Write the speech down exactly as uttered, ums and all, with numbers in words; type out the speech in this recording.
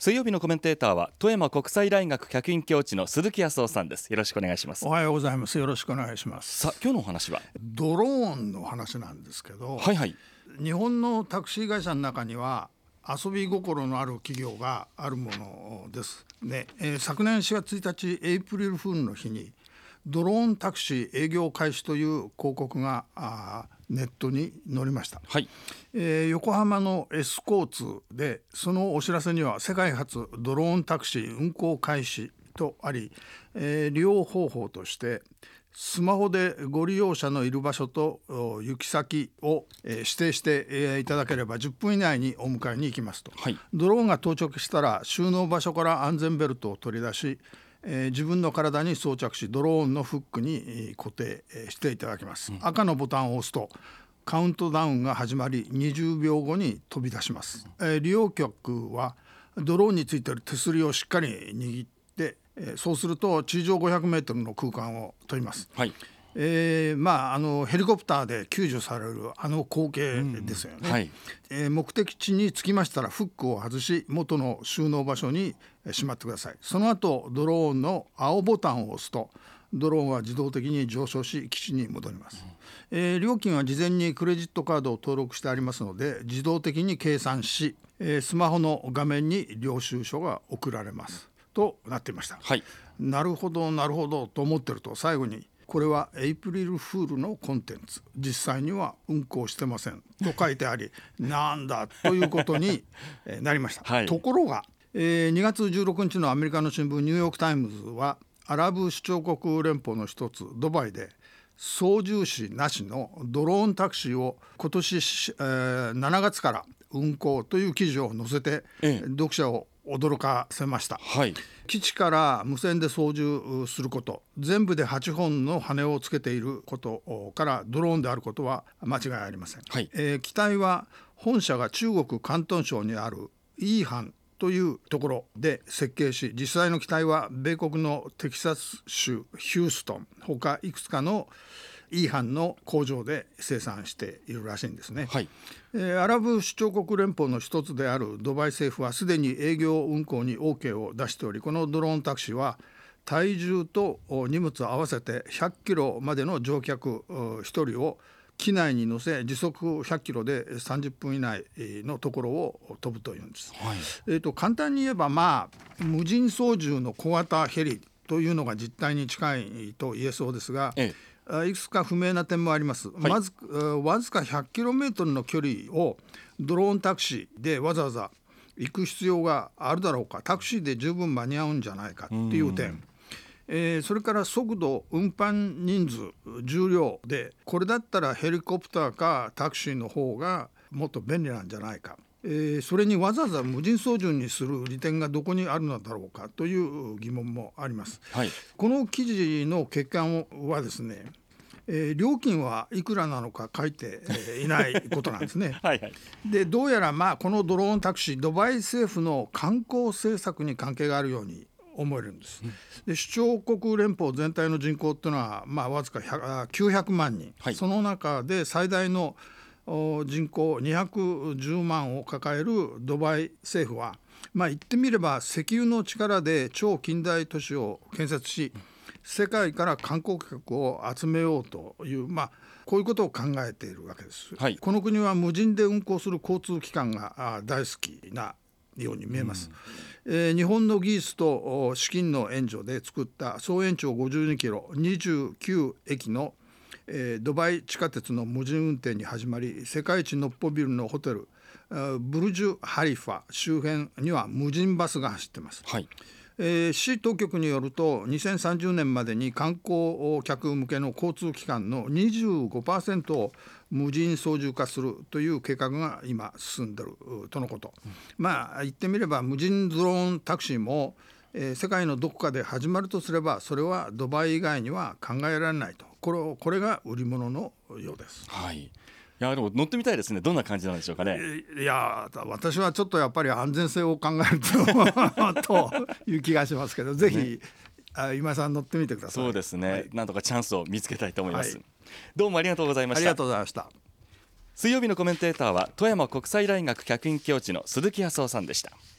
水曜日のコメンテーターは富山国際大学客員教授の鈴木康夫さんです。よろしくお願いします。 おはようございます。よろしくお願いします。 さあ今日のお話はドローンの話なんですけど、 はいはい、 日本のタクシー会社の中には遊び心のある企業があるものですね。えー、昨年しがつついたちエイプリルフールの日にドローンタクシー営業開始という広告があネットに載りました。 はい、 えー、横浜のエスコーツでそのお知らせには世界初ドローンタクシー運行開始とあり、えー、利用方法としてスマホでご利用者のいる場所と行き先を、えー、指定して、えー、いただければじゅっぷん以内にお迎えに行きますと、 はい、 ドローンが到着したら収納場所から安全ベルトを取り出し、えー、自分の体に装着しドローンのフックに固定していただきます、うん、赤のボタンを押すとカウントダウンが始まりにじゅうびょうごに飛び出します、うんえー、利用客はドローンについている手すりをしっかり握って、えー、そうすると地上ごひゃくメートルの空間を飛びます、はいえーまあ、あのヘリコプターで救助されるあの光景ですよね、うんはいえー、目的地に着きましたらフックを外し元の収納場所にしまってください。その後ドローンの青ボタンを押すとドローンは自動的に上昇し基地に戻ります、うんえー、料金は事前にクレジットカードを登録してありますので自動的に計算し、えー、スマホの画面に領収書が送られます、うん、となっていました、はい、なるほどなるほどと思ってると最後にこれはエイプリルフールのコンテンツ実際には運行してませんと書いてありなんだということになりました、はい、ところが、えー、にがつじゅうろくにちのアメリカの新聞ニューヨークタイムズはアラブ首長国連邦の一つドバイで操縦士なしのドローンタクシーを今年、えー、しちがつから運行という記事を載せて、ええ、読者を驚かせました、はい、基地から無線で操縦すること全部ではっぽんの羽をつけていることからドローンであることは間違いありません、はいえー、機体は本社が中国広東省にあるイーハンというところで設計し実際の機体は米国のテキサス州ヒューストンほかいくつかのイーハンの工場で生産しているらしいんですね、はいえー、アラブ首長国連邦の一つであるドバイ政府はすでに営業運行に オーケー を出しておりこのドローンタクシーは体重と荷物を合わせてひゃっキロまでの乗客ひとりを機内に乗せ時速ひゃっキロでさんじゅっぷん以内のところを飛ぶというんです、はいえー、と簡単に言えば、まあ、無人操縦の小型ヘリというのが実態に近いと言えそうですが、ええ、いくつか不明な点もあります、はい、まずわずかひゃっキロメートルの距離をドローンタクシーでわざわざ行く必要があるだろうかタクシーで十分間に合うんじゃないかっていう点えー、それから速度運搬人数重量でこれだったらヘリコプターかタクシーの方がもっと便利なんじゃないか、えー、それにわざわざ無人操縦にする利点がどこにあるのだろうかという疑問もあります、はい、この記事の欠陥はですねえー、料金はいくらなのか書いて、えー、いないことなんですねはい、はい、でどうやら、まあ、このドローンタクシードバイ政府の観光政策に関係があるように思えるんです。で首長国連邦全体の人口っていうのは、まあ、わずかきゅうひゃくまんにん、はい、その中で最大の人口にひゃくじゅうまんを抱えるドバイ政府は、まあ、言ってみれば石油の力で超近代都市を建設し世界から観光客を集めようという、まあ、こういうことを考えているわけです、はい、この国は無人で運行する交通機関が大好きなように見えます、うんえー、日本の技術と資金の援助で作った総延長ごじゅうにキロにじゅうきゅうえきの、えー、ドバイ地下鉄の無人運転に始まり世界一のっぽビルのホテルブルジュ・ハリファ周辺には無人バスが走っています、はいえー、市当局によるとにせんさんじゅうねんまでに観光客向けの交通機関の にじゅうごパーセント を無人操縦化するという計画が今進んでいるとのこと、うん、まあ言ってみれば無人ドローンタクシーも、えー、世界のどこかで始まるとすればそれはドバイ以外には考えられないとこれ、これが売り物のようです、 はい、いやでも乗ってみたいですね。どんな感じなんでしょうかね。 いや私はちょっとやっぱり安全性を考えるとという気がしますけどぜひ、ね、今井さん乗ってみてください。 そうですね、はい、なんとかチャンスを見つけたいと思います、 はい、 どうもありがとうございました。 ありがとうございました。 水曜日のコメンテーターは富山国際大学客員教授の鈴木康夫さんでした。